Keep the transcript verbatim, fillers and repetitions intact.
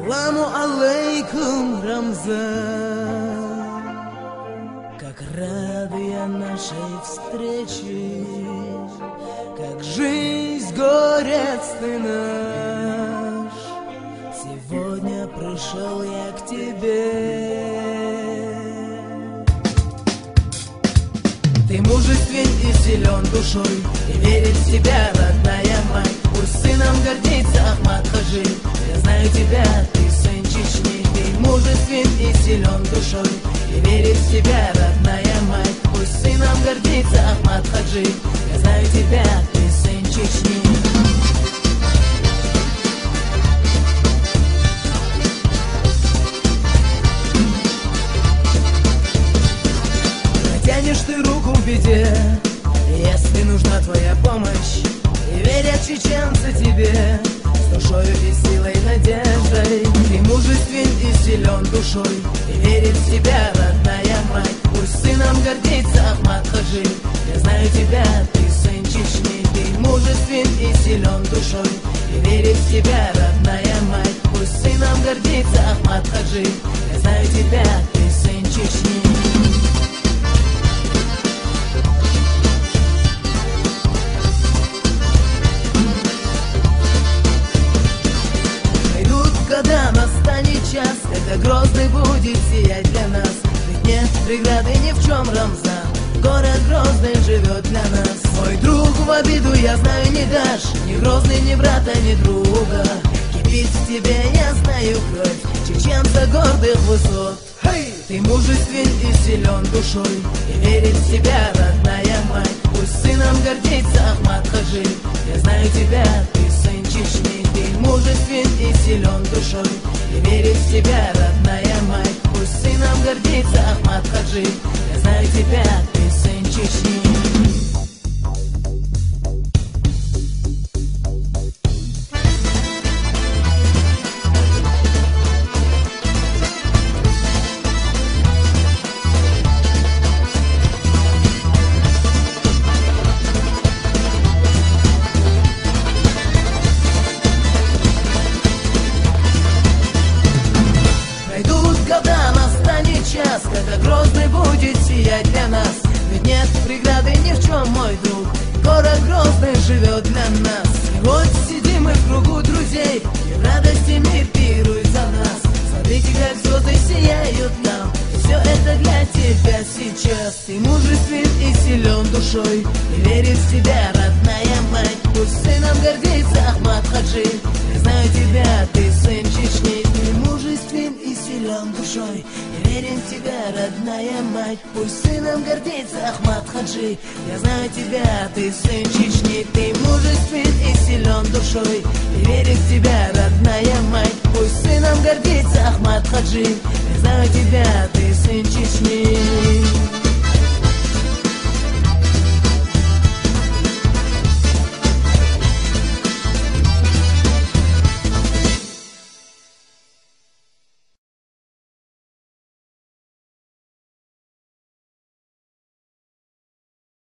Саламу алейкум, Рамзан. Как рады я нашей встрече, как жизнь, горец ты наш. Сегодня пришел я к тебе. Ты мужествен и силен душой, и верит в себя родная мать. Пусть сыном гордится Ахмад Хаджи. Я знаю тебя, ты сын Чечни. Ты мужествен и силен душой, и верит в себя родная мать. Пусть сыном гордится Ахмад Хаджи. Я знаю тебя, ты сын Чечни. Протянешь ты руку в беде, если нужна твоя помощь. И верят чеченцы тебе с душою и силой, надеждой. Ты мужествен и силен душой, и верит в себя родная мать. Пусть сыном гордится Ахмад Хаджи. Я знаю тебя, ты сын Чечни. Ты мужествен и силен душой, и верит в себя родная мать. Пусть сыном гордится Ахмад Хаджи. Я знаю тебя, ты сын Чечни. Когда настанет час, когда Грозный будет сиять для нас. Ведь нет преграды ни в чем, Рамзан. Город Грозный живет для нас. Мой друг, в обиду, я знаю, не дашь ни Грозный, ни брата, ни друга. Кипит в тебе, я знаю, кровь чеченца гордых высот. Hey! Ты мужествен и силен душой, и верит в себя родная мать. Пусть сыном гордится Ахмад Хаджи. Я знаю тебя, ты сын Чечни. Ты мужествен и силен душой, и верит в себя родная мать. Пусть сыном гордится Ахмад Хаджи. Я знаю тебя, ты сын Чечни. Когда настанет час, когда Грозный будет сиять для нас. Ведь нет преграды ни в чем, мой друг. Город Грозный живет для нас. И вот сидим мы в кругу друзей, и в радости мир пирует за нас. Смотрите, как звезды сияют нам, и все это для тебя сейчас. Ты мужествен и силен душой, и верит в себя родная мать. Пусть сыном гордится Ахмад Хаджи. Я знаю тебя, ты сын Чечни. Ты мужествен и силен душой, и верен в тебя родная мать. Пусть сыном гордится Ахмад Хаджи. Я знаю тебя, ты сын Чечни. Ты мужествен и силен душой, и верит в тебя родная мать. Пусть сыном гордится Ахмад Хаджи. Я знаю тебя, ты сын Чечни.